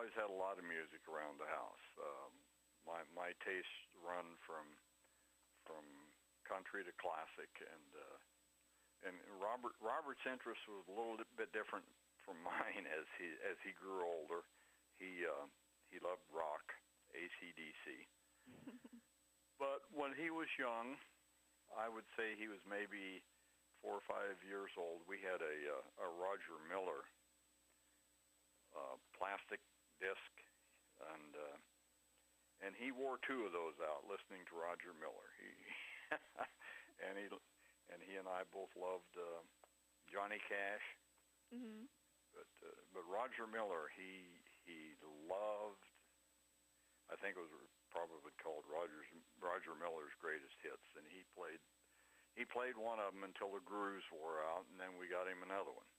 always had a lot of music around the house. My tastes run from country to classic, and Robert's interest was a little bit different from mine as he grew older. He loved rock, AC/DC. But when he was young, I would say he was maybe 4 or 5 years old. We had a Roger Miller plastic disc, and he wore 2 of those out listening to Roger Miller. And he and I both loved Johnny Cash. Mm-hmm. But Roger Miller, he loved. I think it was probably called Roger Miller's Greatest Hits, and he played one of them until the grooves wore out, and then we got him another one.